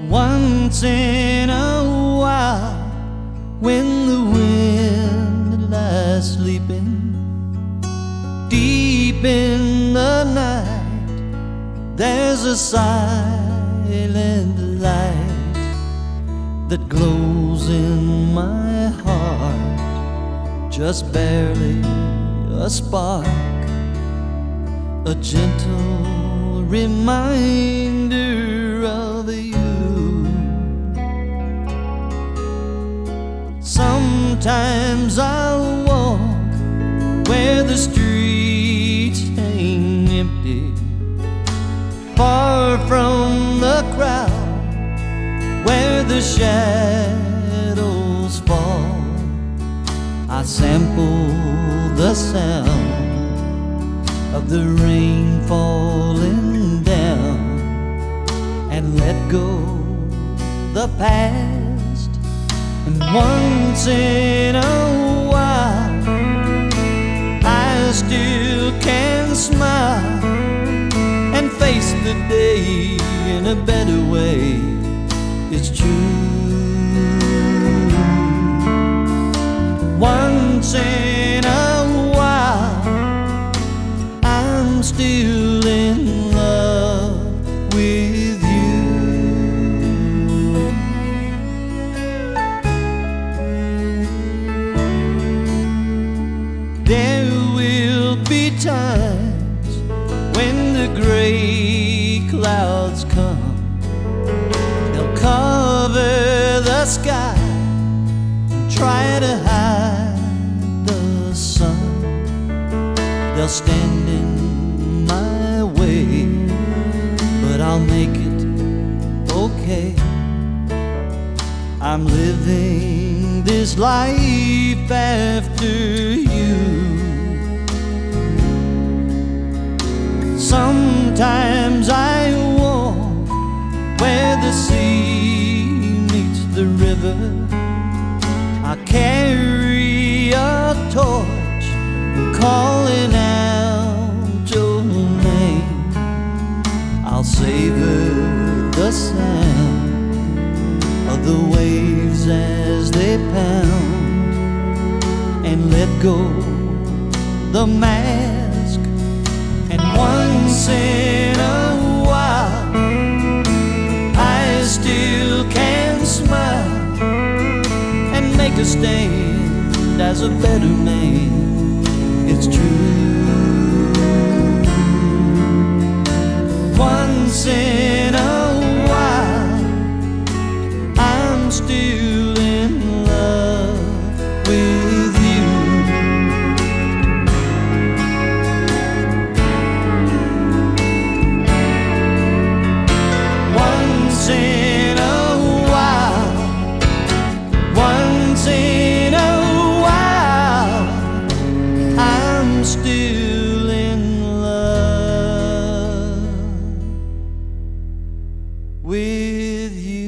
Once in a while, when the wind lies sleeping deep in the night, there's a silent light that glows in my heart, just barely a spark, a gentle reminder of you. Sometimes I'll walk where the streets hang empty, far from the crowd, where the shadows fall. I sample the sound of the rain falling down and let go the past. And once in a while, I still can smile and face the day in a better way. It's true. Once in a while, I'm still in love with you. There will be times when the gray clouds come. They'll cover the sky and try to hide the sun. They'll stand in my way, but I'll make it okay. I'm living this life after you. Sometimes I walk where the sea meets the river. I carry a torch calling out your name. I'll savor the sound of the waves as they pound and let go the mask. And once in a while, I still can smile and make a stand as a better man. It's true. Once in a while, I'm still in love with you. Once in a while, once in a while, I'm still in love with you.